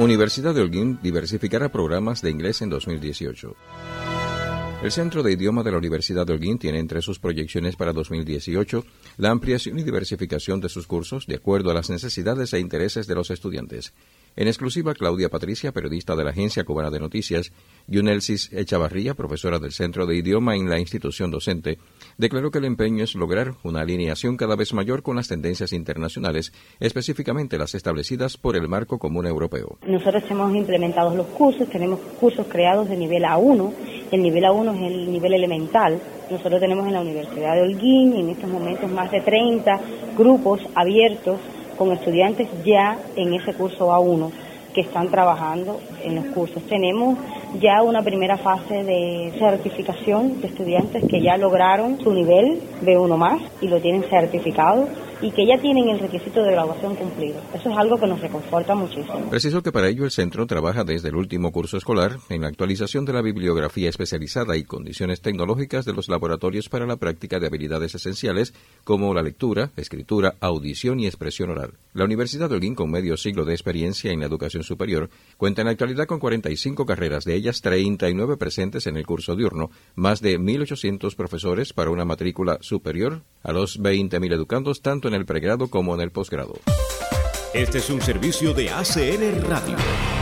Universidad de Holguín diversificará programas de inglés en 2018. El Centro de Idioma de la Universidad de Holguín tiene entre sus proyecciones para 2018 la ampliación y diversificación de sus cursos de acuerdo a las necesidades e intereses de los estudiantes. En exclusiva, Claudia Patricia, periodista de la Agencia Cubana de Noticias, y Yunelsis Echavarría, profesora del Centro de Idioma en la institución docente, declaró que el empeño es lograr una alineación cada vez mayor con las tendencias internacionales, específicamente las establecidas por el Marco Común Europeo. Nosotros hemos implementado los cursos, tenemos cursos creados de nivel A1. El nivel A1 es el nivel elemental. Nosotros tenemos en la Universidad de Holguín en estos momentos más de 30 grupos abiertos con estudiantes ya en ese curso A1 que están trabajando en los cursos. Tenemos ya una primera fase de certificación de estudiantes que ya lograron su nivel B1 más y lo tienen certificado y que ya tienen el requisito de graduación cumplido. Eso es algo que nos reconforta muchísimo. Precisó que para ello el centro trabaja desde el último curso escolar en la actualización de la bibliografía especializada y condiciones tecnológicas de los laboratorios para la práctica de habilidades esenciales como la lectura, escritura, audición y expresión oral. La Universidad de Holguín, con medio siglo de experiencia en la educación superior, cuenta en la actualidad con 45 carreras, de ellas 39 presentes en el curso diurno, más de 1.800 profesores para una matrícula superior a los 20.000 educandos, tanto en el pregrado como en el posgrado. Este es un servicio de ACN Radio.